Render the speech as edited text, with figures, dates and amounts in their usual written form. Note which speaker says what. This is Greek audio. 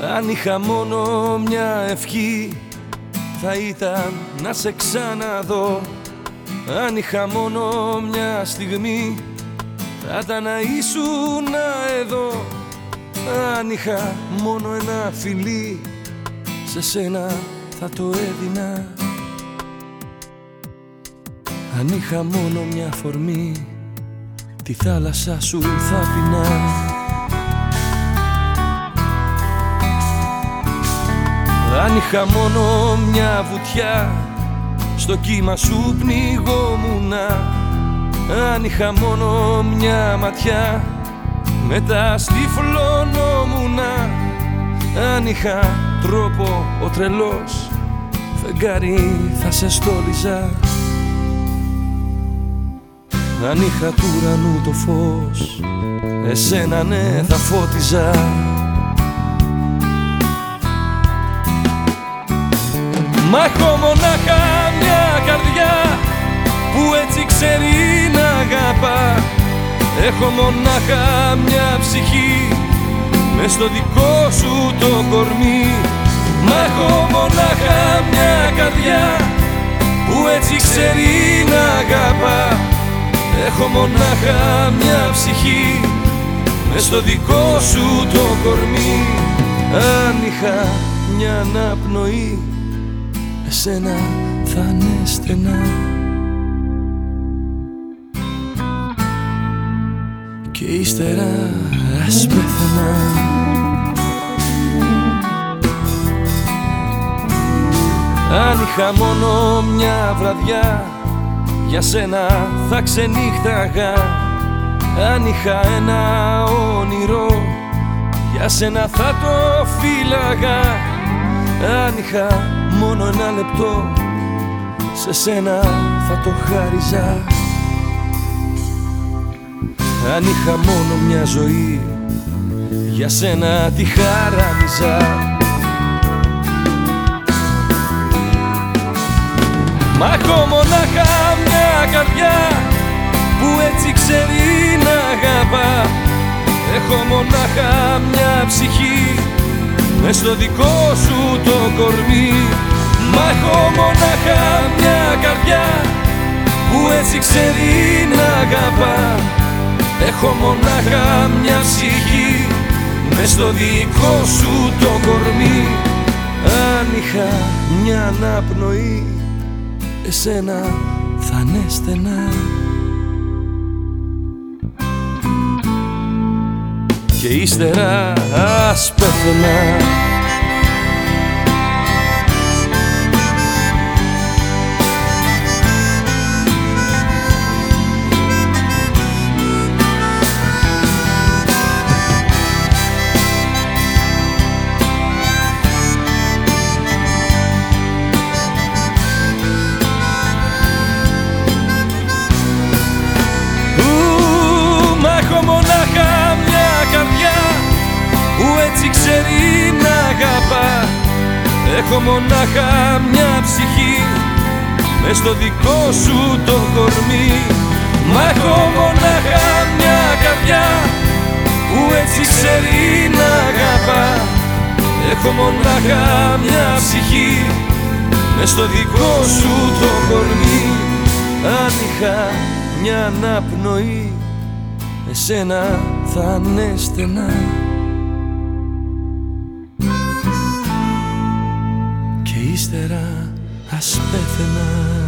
Speaker 1: Αν είχα μόνο μια ευχή θα ήταν να σε ξαναδώ. Αν είχα μόνο μια στιγμή θα ήταν να ήσουν εδώ. Αν είχα μόνο ένα φιλί σε σένα θα το έδινα. Αν είχα μόνο μια φορμή τη θάλασσα σου θα πεινά. Αν είχα μόνο μια βουτιά στο κύμα σου πνιγόμουνα. Αν είχα μόνο μια ματιά μετά στυφλωνόμουνα. Αν είχα τρόπο ο τρελός φεγγάρι θα σε στόλιζα. Αν είχα του ουρανού το φως εσένα ναι θα φώτιζα. Μα έχω μονάχα μια καρδιά που έτσι ξέρει να αγαπά. Έχω μονάχα μια ψυχή μες στο δικό σου το κορμί. Μα έχω μονάχα μια καρδιά που έτσι ξέρει να αγαπά. Έχω μονάχα μια ψυχή μες στο δικό σου το κορμί. Αν είχα μια αναπνοή εσένα θα είναι στενά. Και ύστερα ας πέθαινα. Αν είχα μόνο μια βραδιά για σένα θα ξενύχταγα. Αν είχα ένα όνειρο για σένα θα το φύλαγα. Αν είχα μόνο ένα λεπτό σε σένα θα το χάριζα. Αν είχα μόνο μια ζωή για σένα τη χαράνιζα. Μα έχω μονάχα μια καρδιά που έτσι ξέρει να αγαπά. Έχω μονάχα μια ψυχή μες στο δικό σου το κορμί. Μα έχω μονάχα μια καρδιά που έτσι ξέρει να αγαπά. Έχω μονάχα μια ψυχή μες στο δικό σου το κορμί. Αν είχα μια αναπνοή εσένα θα είναι στενά. Και ύστερα ας πέθαινα. Ξέρει να αγαπά. Έχω μονάχα μια ψυχή μες στο δικό σου το κορμί. Μα έχω μονάχα μια καρδιά που έτσι ξέρει να αγαπά. Έχω μονάχα μια ψυχή μες στο δικό σου το κορμί. Αν είχα μια αναπνοή εσένα θα είναι στενά. Ύστερα ας πέθαινα.